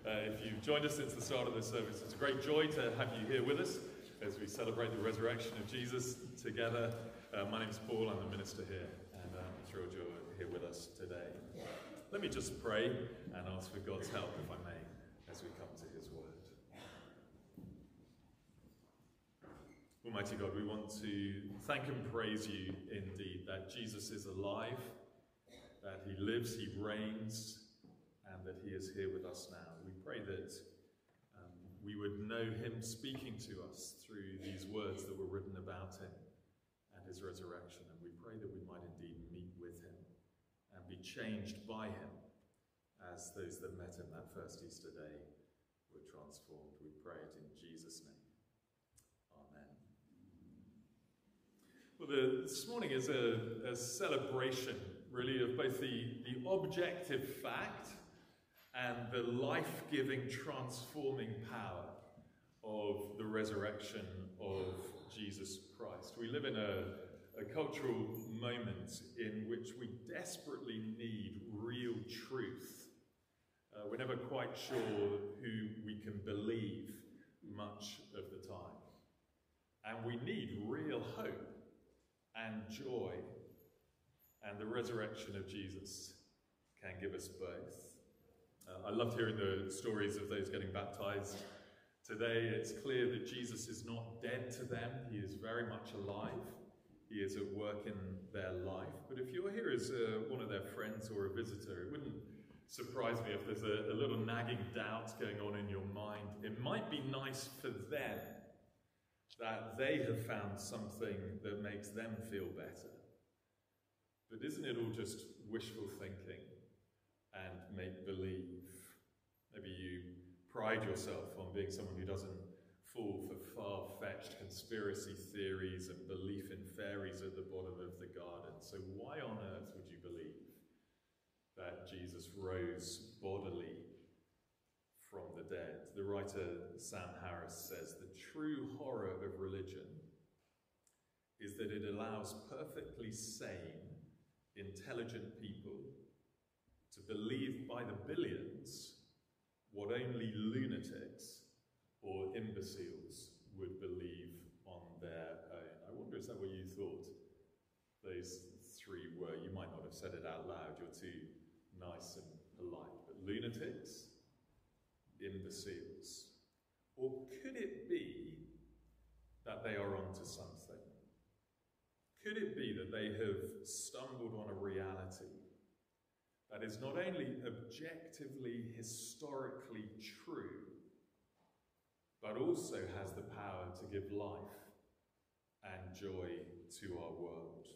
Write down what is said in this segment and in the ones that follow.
If you've joined us since the start of this service, it's a great joy to have you here with us as we celebrate the resurrection of Jesus together. My name's Paul, I'm the minister here, and I'm thrilled you're here with us today. Let me just pray and ask for God's help, if I may, as we come to his word. Almighty God, we want to thank and praise you indeed that Jesus is alive, that he lives, he reigns, and that he is here with us now. We pray that we would know him speaking to us through these words that were written about him and his resurrection. And we pray that we might indeed meet with him and be changed by him as those that met him that first Easter day were transformed. We pray it in Jesus' name. Amen. Well, this morning is a celebration, really, of both the objective fact and the life-giving, transforming power of the resurrection of Jesus Christ. We live in a cultural moment in which we desperately need real truth. We're never quite sure who we can believe much of the time. And we need real hope and joy, and the resurrection of Jesus can give us both. I loved hearing the stories of those getting baptized today. It's clear that Jesus is not dead to them. He is very much alive. He is at work in their life. But if you're here as one of their friends or a visitor, it wouldn't surprise me if there's a little nagging doubt going on in your mind. It might be nice for them that they have found something that makes them feel better. But isn't it all just wishful thinking and make-believe? Maybe you pride yourself on being someone who doesn't fall for far-fetched conspiracy theories and belief in fairies at the bottom of the garden. So why on earth would you believe that Jesus rose bodily from the dead? The writer Sam Harris says, the true horror of religion is that it allows perfectly sane, intelligent people to believe by the billions what only lunatics or imbeciles would believe on their own. I wonder, is that what you thought those three were? You might not have said it out loud, you're too nice and polite, but lunatics, imbeciles. Or could it be that they are onto something? Could it be that they have stumbled on a reality that is not only objectively, historically true, but also has the power to give life and joy to our world?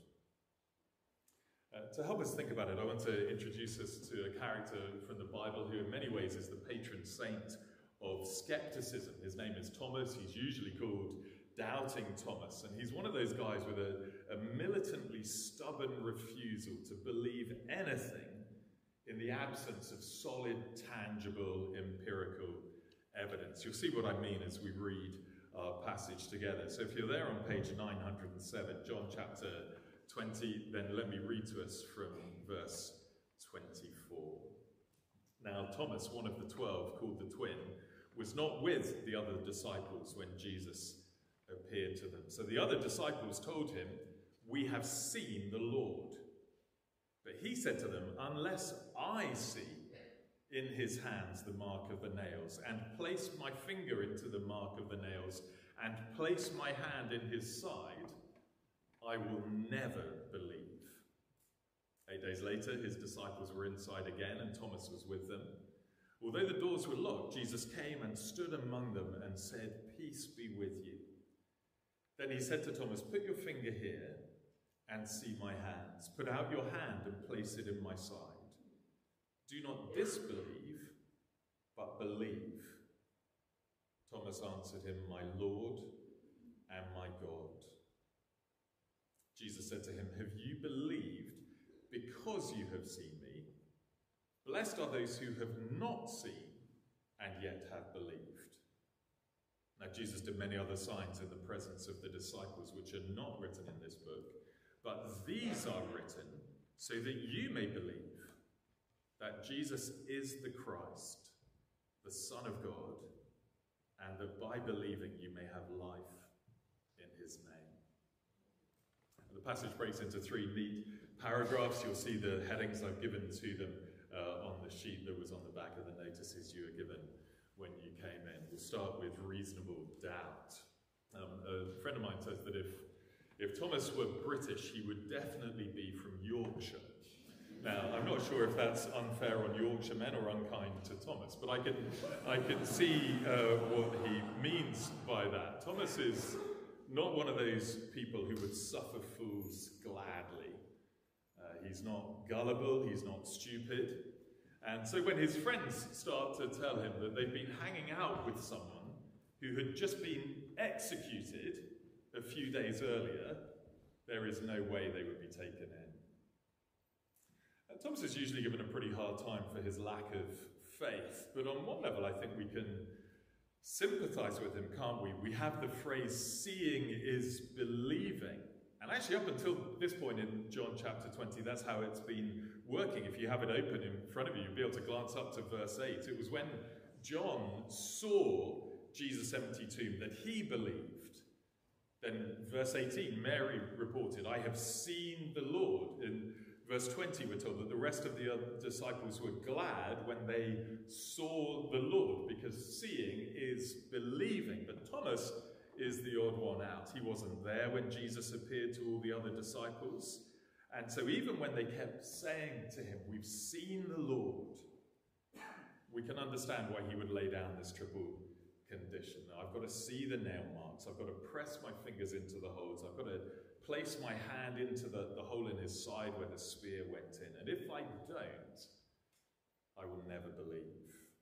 To help us think about it, I want to introduce us to a character from the Bible who in many ways is the patron saint of skepticism. His name is Thomas. He's usually called Doubting Thomas, and he's one of those guys with a militantly stubborn refusal to believe anything in the absence of solid, tangible, empirical evidence. You'll see what I mean as we read our passage together. So if you're there on page 907, John chapter 20, then let me read to us from verse 24. Now Thomas, one of the 12, called the twin, was not with the other disciples when Jesus appeared to them. So the other disciples told him, "We have seen the Lord." But he said to them, "Unless I see in his hands the mark of the nails, and place my finger into the mark of the nails, and place my hand in his side, I will never believe." 8 days later, his disciples were inside again, and Thomas was with them. Although the doors were locked, Jesus came and stood among them and said, "Peace be with you." Then he said to Thomas, "Put your finger here and see my hands. Put out your hand and place it in my side. Do not disbelieve, but believe." Thomas answered him, "My Lord and my God." Jesus said to him, "Have you believed because you have seen me? Blessed are those who have not seen and yet have believed." Now Jesus did many other signs in the presence of the disciples, which are not written in this book, but these are written so that you may believe that Jesus is the Christ, the the Son of God, and that by believing you may have life in his name. And the passage breaks into 3 neat paragraphs. You'll see the headings I've given to them on the sheet that was on the back of the notices you were given when you came in. We'll start with reasonable doubt. A friend of mine says that if Thomas were British, he would definitely be from Yorkshire. Now, I'm not sure if that's unfair on Yorkshiremen or unkind to Thomas, but I can see what he means by that. Thomas is not one of those people who would suffer fools gladly. He's not gullible, he's not stupid. And so when his friends start to tell him that they've been hanging out with someone who had just been executed a few days earlier, there is no way they would be taken in. Thomas is usually given a pretty hard time for his lack of faith, but on one level I think we can sympathize with him, can't we? We have the phrase, seeing is believing. And actually up until this point in John chapter 20, that's how it's been working. If you have it open in front of you, you'll be able to glance up to verse 8. It was when John saw Jesus' empty tomb that he believed. Then verse 18, Mary reported, I have seen the Lord. In verse 20, we're told that the rest of the other disciples were glad when they saw the Lord, because seeing is believing. But Thomas is the odd one out. He wasn't there when Jesus appeared to all the other disciples. And so even when they kept saying to him, we've seen the Lord, we can understand why he would lay down this triple condition. I've got to see the nail marks. I've got to press my fingers into the holes. I've got to place my hand into the hole in his side where the spear went in. And if I don't, I will never believe.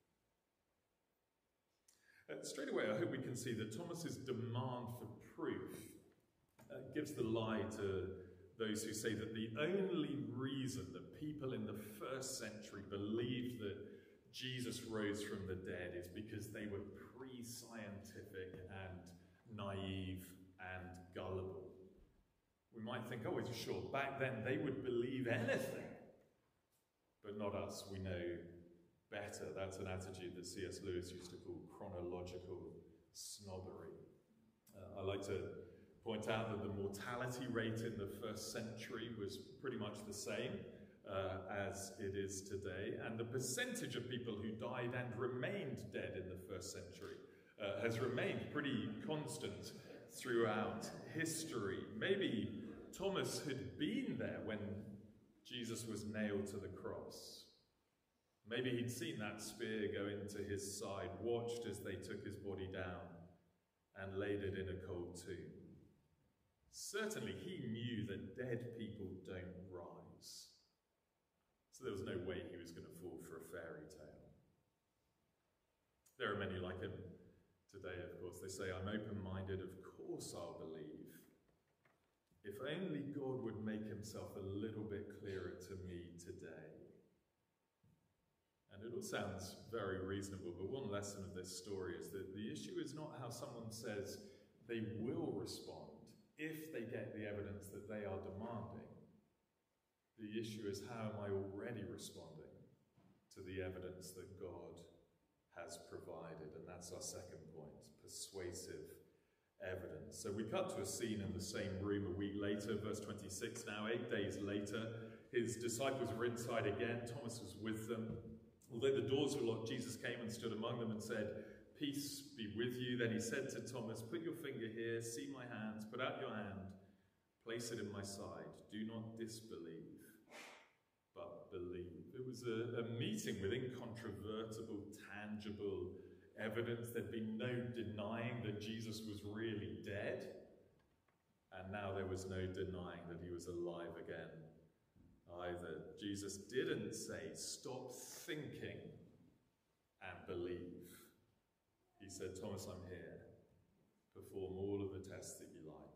Straight away, I hope we can see that Thomas's demand for proof gives the lie to those who say that the only reason that people in the first century believed that Jesus rose from the dead is because they were pre-scientific and naive and gullible. We might think, oh, sure, back then they would believe anything, but not us. We know better. That's an attitude that C.S. Lewis used to call chronological snobbery. I like to point out that the mortality rate in the first century was pretty much the same as it is today, and the percentage of people who died and remained dead in the first century has remained pretty constant throughout history. Maybe Thomas had been there when Jesus was nailed to the cross. Maybe he'd seen that spear go into his side, watched as they took his body down and laid it in a cold tomb. Certainly he knew that dead people don't rise. So there was no way he was going to fall for a fairy tale. There are many like him today, of course. They say, I'm open-minded, of course I'll believe. If only God would make himself a little bit clearer to me today. And it all sounds very reasonable, but one lesson of this story is that the issue is not how someone says they will respond if they get the evidence that they are demanding. The issue is, how am I already responding to the evidence that God has provided? And that's our second point, persuasive evidence. So we cut to a scene in the same room a week later, verse 26 now, 8 days later. His disciples were inside again, Thomas was with them. Although the doors were locked, Jesus came and stood among them and said, peace be with you. Then he said to Thomas, put your finger here, see my hands, put out your hand, place it in my side. Do not disbelieve, but believe. It was a meeting with incontrovertible, tangible evidence. There'd been no denying that Jesus was really dead. And now there was no denying that he was alive again either. Jesus didn't say, stop thinking and believe. He said, Thomas, I'm here. Perform all of the tests that you like.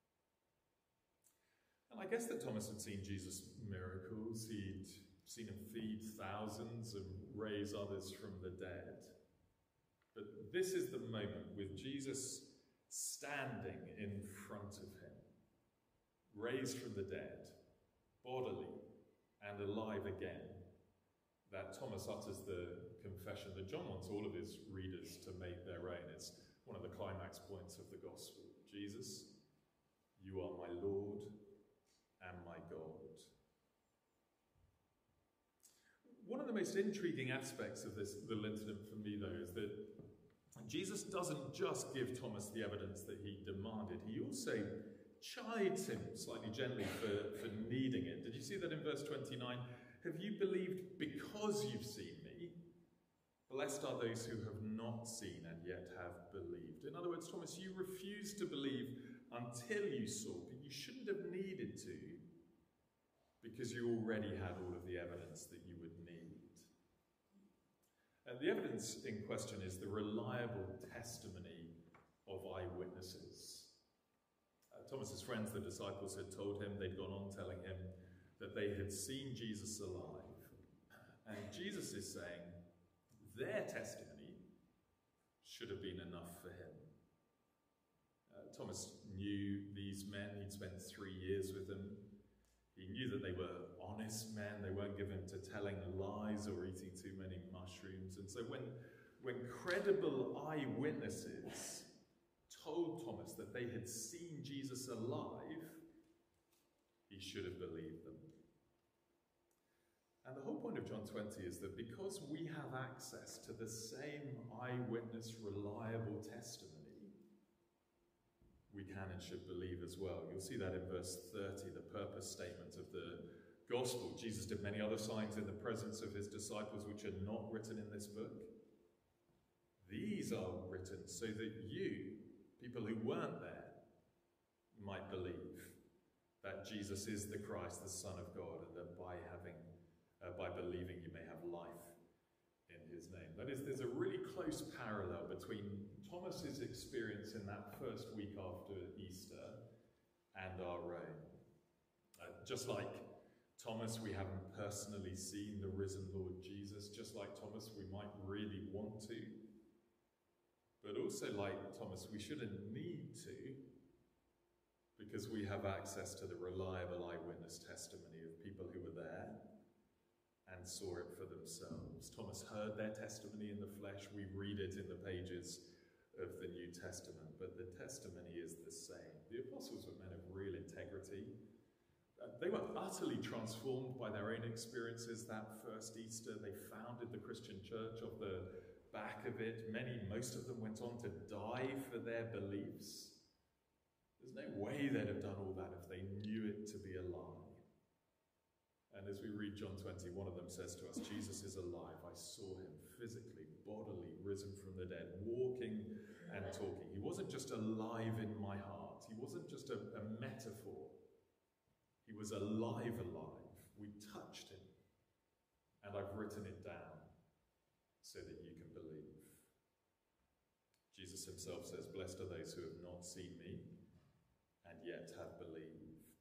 And I guess that Thomas had seen Jesus' miracles. He'd seen him feed thousands and raise others from the dead. But this is the moment with Jesus standing in front of him, raised from the dead, bodily and alive again, that Thomas utters the confession that John wants all of his readers to make their own. It's one of the climax points of the gospel. Jesus, you are my Lord and my God. One of the most intriguing aspects of this little incident for me, though, is that Jesus doesn't just give Thomas the evidence that he demanded. He also chides him slightly gently for needing it. Did you see that in verse 29? Have you believed because you've seen me? Blessed are those who have not seen and yet have believed. In other words, Thomas, you refused to believe until you saw, but you shouldn't have needed to, because you already had all of the evidence that you would need. And the evidence in question is the reliable testimony of eyewitnesses. Thomas's friends, the disciples, had told him, they'd gone on telling him that they had seen Jesus alive. And Jesus is saying their testimony should have been enough for him. Thomas knew these men. He'd spent 3 years with them. He knew that they were honest men. They weren't given to telling lies or eating too many mushrooms. And so when credible eyewitnesses told Thomas that they had seen Jesus alive, he should have believed them. And the whole point of John 20 is that because we have access to the same eyewitness, reliable testimony, we can and should believe as well. You'll see that in verse 30, the purpose statement of the gospel. Jesus did many other signs in the presence of his disciples which are not written in this book. These are written so that you, people who weren't there, might believe that Jesus is the Christ, the Son of God, and that by believing you may have life in his name. That is, there's a really close parallel between Thomas's experience in that first week after Easter and our own. Just like Thomas, we haven't personally seen the risen Lord Jesus. Just like Thomas, we might really want to. But also like Thomas, we shouldn't need to, because we have access to the reliable eyewitness testimony of people who were there and saw it for themselves. Thomas heard their testimony in the flesh. We read it in the pages of the New Testament, but the testimony is the same. The apostles were men of real integrity. They were utterly transformed by their own experiences that first Easter. They founded the Christian church off the back of it. Most of them went on to die for their beliefs. There's no way they'd have done all that if they knew it to be a lie. And as we read John 20, one of them says to us, Jesus is alive. I saw him physically, bodily, risen from the dead, walking and talking. He wasn't just alive in my heart. He wasn't just a metaphor. He was alive. We touched him. And I've written it down so that you can believe. Jesus himself says, blessed are those who have not seen me and yet have believed.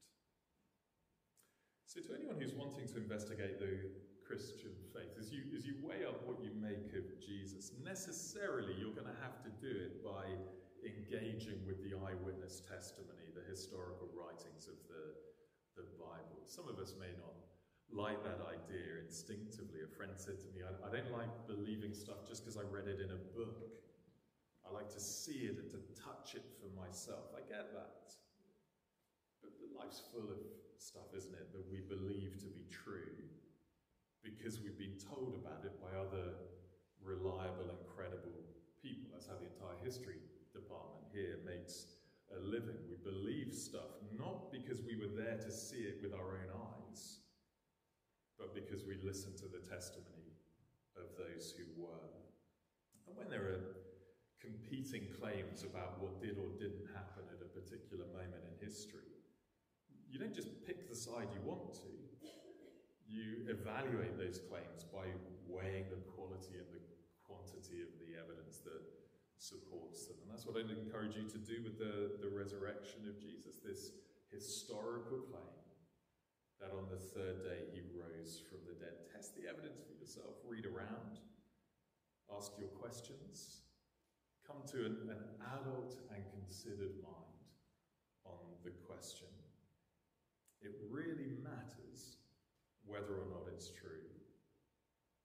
So to anyone who's wanting to investigate the Christian faith, as you weigh up what you make of Jesus, necessarily you're going to have to do it by engaging with the eyewitness testimony, the historical writings of the Bible. Some of us may not like that idea instinctively. A friend said to me, I don't like believing stuff just because I read it in a book. I like to see it and to touch it for myself. I get that. But life's full of stuff, isn't it, that we believe to be true because we've been told about it by other reliable and credible people. That's how the entire history department here makes a living. We believe stuff not because we were there to see it with our own eyes, but because we listened to the testimony of those who were. And when there are competing claims about what did or didn't happen at a particular moment in history, you don't just pick the side you want to. You evaluate those claims by weighing the quality and the quantity of the evidence that supports them. And that's what I'd encourage you to do with the resurrection of Jesus, this historical claim that on the third day he rose from the dead. Test the evidence for yourself. Read around. Ask your questions. Come to an adult and considered mind on the question. It really matters whether or not it's true.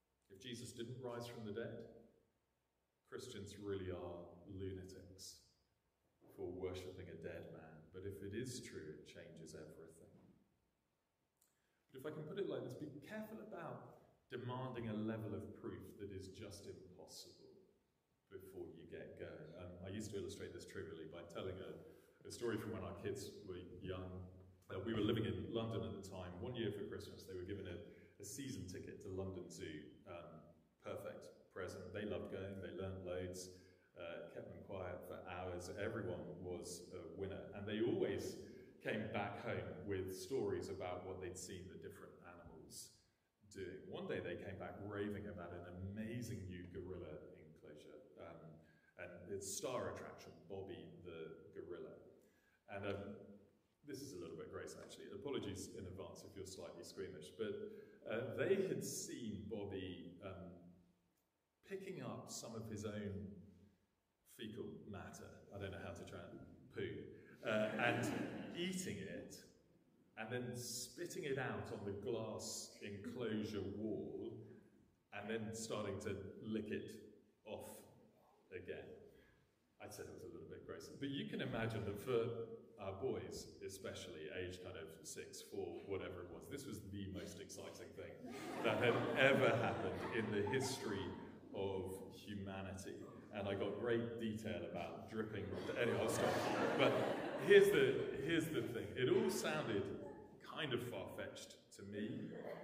Jesus didn't rise from the dead, Christians really are lunatics for worshipping a dead man. But if it is true, it changes everything. But if I can put it like this, be careful about demanding a level of proof that is just impossible before you get going. I used to illustrate this trivially by telling a story from when our kids were young. We were living in London at the time. One year for Christmas, they were given a season ticket to London Zoo. Perfect present. They loved going. They learnt loads. Kept them quiet for hours. Everyone was a winner. And they always came back home with stories about what they'd seen the different animals doing. One day they came back raving about an amazing new gorilla enclosure. And its star attraction, Bobby the gorilla. And this is a little bit gross, actually. Apologies in advance if you're slightly squeamish. But they had seen Bobby picking up some of his own fecal matter, I don't know how to try and poo, and eating it, and then spitting it out on the glass enclosure wall, and then starting to lick it off again. I'd say it was a little bit gross. But you can imagine that for our boys, especially, aged kind of 6, 4, whatever it was, this was the most exciting thing that had ever happened in the history of humanity. And I got great detail about dripping. Anyway, I'll stop. But here's the thing. It all sounded kind of far-fetched to me.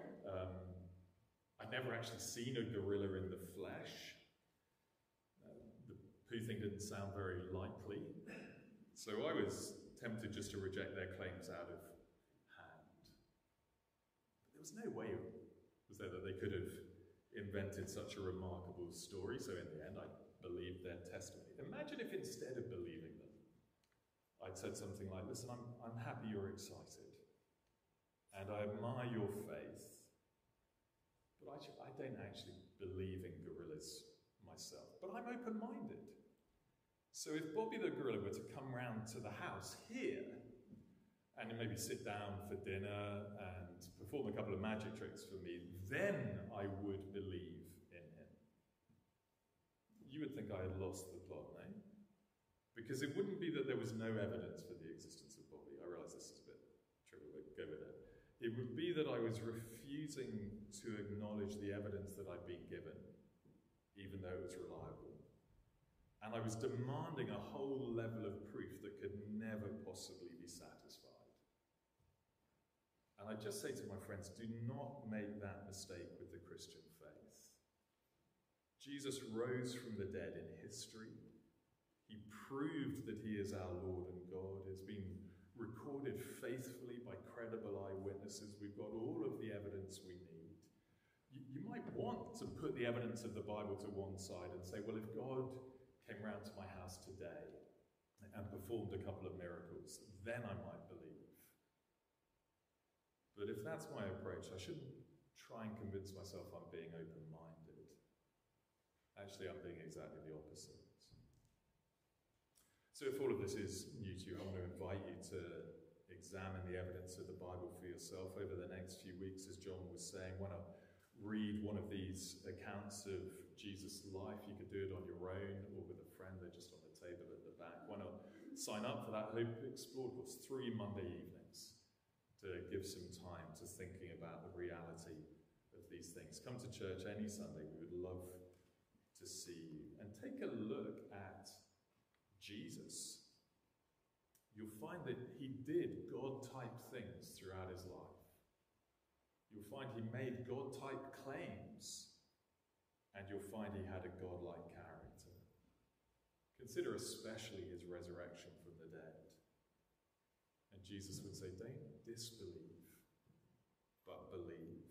I'd never actually seen a gorilla in the flesh. The poo thing didn't sound very likely. So I was tempted just to reject their claims out of hand. But there was no way, was there, that they could have invented such a remarkable story. So in the end, I believed their testimony. Imagine if instead of believing them, I'd said something like, listen, I'm happy you're excited, and I admire your faith, but I don't actually believe in gorillas myself, but I'm open-minded. So if Bobby the gorilla were to come round to the house here, and maybe sit down for dinner and perform a couple of magic tricks for me, then I would believe in him. You would think I had lost the plot, no? Because it wouldn't be that there was no evidence for the existence of Bobby. I realise this is a bit trivial, but go with it. It would be that I was refusing to acknowledge the evidence that I'd been given, even though it was reliable. And I was demanding a whole level of proof that could never possibly be satisfied. And I just say to my friends, do not make that mistake with the Christian faith. Jesus rose from the dead in history. He proved that he is our Lord and God. It's been recorded faithfully by credible eyewitnesses. We've got all of the evidence we need. You might want to put the evidence of the Bible to one side and say, well, if God came round to my house today and performed a couple of miracles, then I might believe. But if that's my approach, I shouldn't try and convince myself I'm being open-minded. Actually, I'm being exactly the opposite. So if all of this is new to you, I want to invite you to examine the evidence of the Bible for yourself over the next few weeks. As John was saying, why not read one of these accounts of Jesus' life? You could do it on your own or with a friend. They're just on the table at the back. Why not sign up for that Hope Explored course, 3 Monday evenings, to give some time to thinking about the reality of these things. Come to church any Sunday. We would love to see you. And take a look at Jesus. You'll find that he did God-type things throughout his life. You'll find he made God-type claims, and you'll find he had a God-like character. Consider especially his resurrection from the dead. And Jesus would say, don't disbelieve, but believe.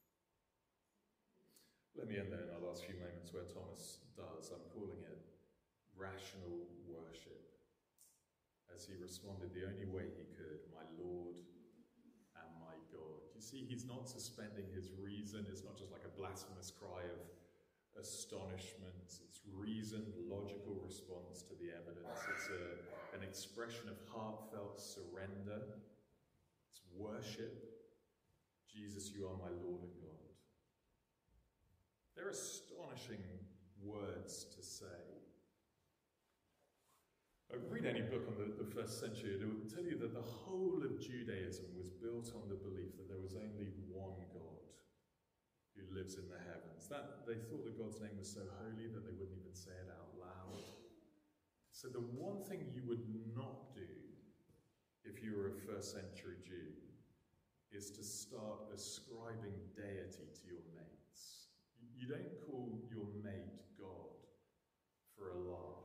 Let me end there in our last few moments where Thomas does. I'm calling it rational worship. As he responded the only way he could, my Lord and my God. You see, he's not suspending his reason. It's not just like a blasphemous cry of astonishment. It's reasoned, logical response to the evidence. It's an expression of heartfelt surrender. It's worship. Jesus, you are my Lord and God. They're astonishing words to say. Read any book on the first century, it will tell you that the whole of Judaism was built on the belief that there was only one God who lives in the heavens. That they thought that God's name was so holy that they wouldn't even say it out loud. So the one thing you would not do if you were a first century Jew is to start ascribing deity to your mates. You don't call your mate God for a laugh.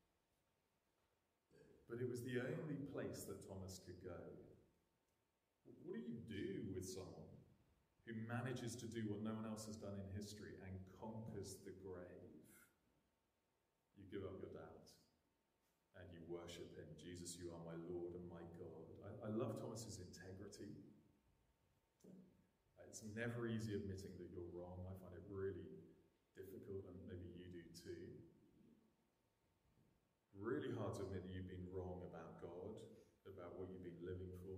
But it was the only place that Thomas could go. What do you do with someone who manages to do what no one else has done in history and conquers the grave? You give up your doubt and you worship him. Jesus, you are my Lord and my God. I love Thomas's integrity. It's never easy admitting that you're wrong. I find it really difficult, and maybe you do too. Really hard to admit that you've been wrong about God, about what you've been living for.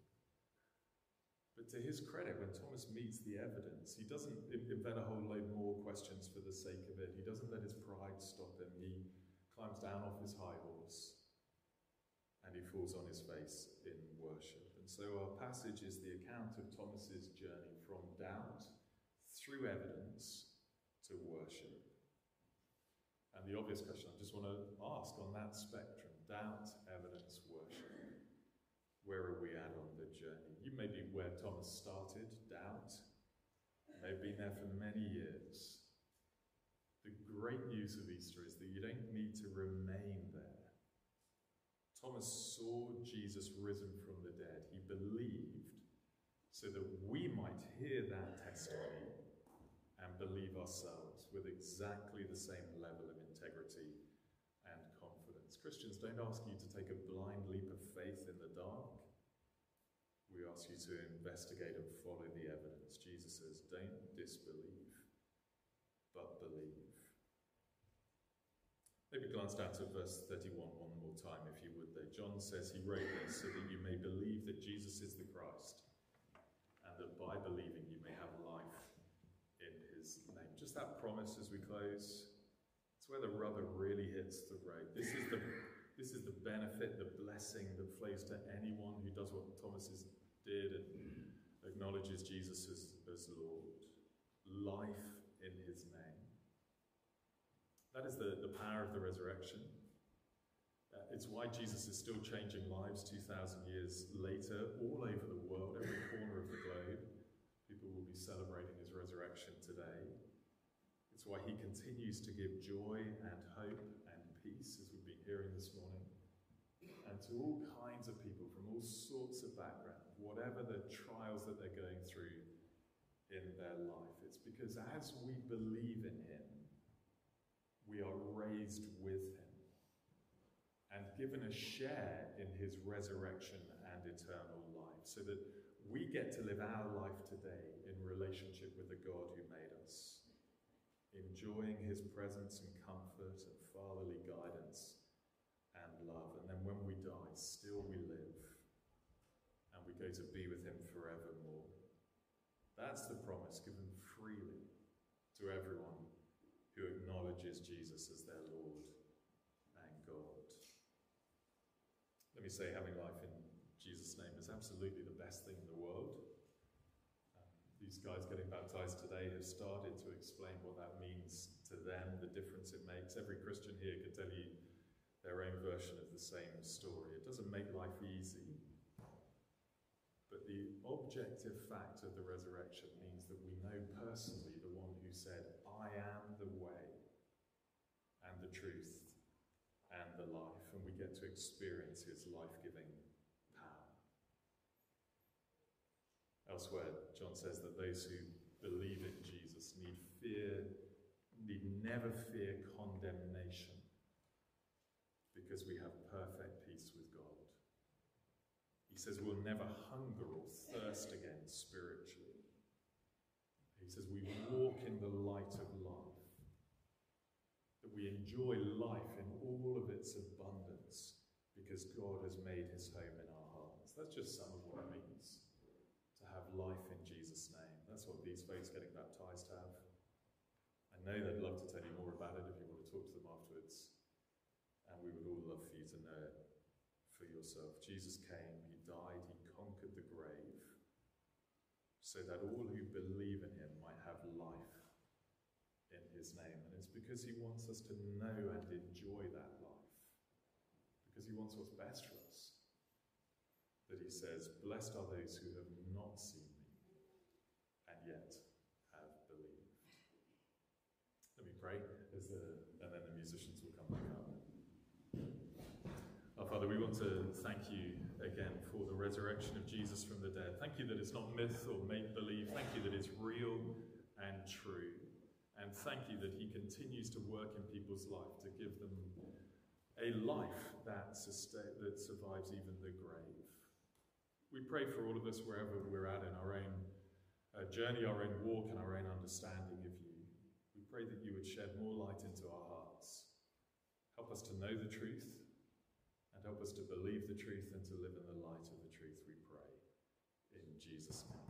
But to his credit, when Thomas meets the evidence, he doesn't invent a whole load more questions for the sake of it. He doesn't let his pride stop him. He climbs down off his high horse and he falls on his face in worship. And so our passage is the account of Thomas's journey from doubt through evidence to worship. And the obvious question I just want to ask on that spectrum, doubt, evidence, worship. Where are we at on the journey? You may be where Thomas started, doubt. You may have been there for many years. The great news of Easter is that you don't need to remain there. Thomas saw Jesus risen from the dead. He believed so that we might hear that testimony and believe ourselves with exactly the same level of integrity and confidence. Christians don't ask you to take a blind leap of faith in the dark. We ask you to investigate and follow the evidence. Jesus says, don't disbelieve, but believe. Maybe glance down to verse 31 one more time, if you would there. John says he wrote this so that you may believe that Jesus is the Christ, and that by believing you may have life in his name. Just that promise as we close. It's where the rubber really hits the road. This is the benefit, the blessing that flows to anyone who does what Thomas did and acknowledges Jesus as Lord. Life in his name. That is the power of the resurrection. It's why Jesus is still changing lives 2,000 years later, all over the world, every corner of the globe. People will be celebrating his resurrection today. It's why he continues to give joy and hope and peace, as we've been hearing this morning, and to all kinds of people from all sorts of backgrounds, whatever the trials that they're going through in their life. It's because as we believe in him, we are raised with him and given a share in his resurrection and eternal life, so that we get to live our life today in relationship with the God who made us, enjoying his presence and comfort and fatherly guidance and love. And then when we die, still we live, and we go to be with him forevermore. That's the promise given freely to everyone who acknowledges Jesus as their Lord and God. Let me say, having life in Jesus' name is absolutely the best thing in the world. These guys getting baptized today have started to explain what that means to them, the difference it makes. Every Christian here could tell you their own version of the same story. It doesn't make life easy, but the objective fact of the resurrection means that we know personally the one who said, I am the way and the truth and the life, and we get to experience his life-giving power. Elsewhere, John says that those who believe in Jesus need never fear condemnation, because we have perfect peace with God. He says we'll never hunger or thirst again spiritually. He says we walk in the light of life, that we enjoy life in all of its abundance because God has made his home in our hearts. That's just some of what it means to have life in Jesus' name. That's what these folks getting baptized have. know they'd love to tell you more about it if you want to talk to them afterwards. And we would all love for you to know it for yourself. Jesus came, he died, he conquered the grave, so that all who believe in him might have life in his name. And it's because he wants us to know and enjoy that life, because he wants what's best for us, that he says, blessed are those who have not seen me and yet have believed. Let me pray, and then the musicians will come back up. Our Father, we want to thank you again for the resurrection of Jesus from the dead. Thank you that it's not myth or make-believe. Thank you that it's real and true. And thank you that he continues to work in people's life to give them a life that survives even the grave. We pray for all of us wherever we're at in our own journey, our own walk, and our own understanding of you. We pray that you would shed more light into our hearts. Help us to know the truth, and help us to believe the truth and to live in the light of the truth, we pray. In Jesus' name.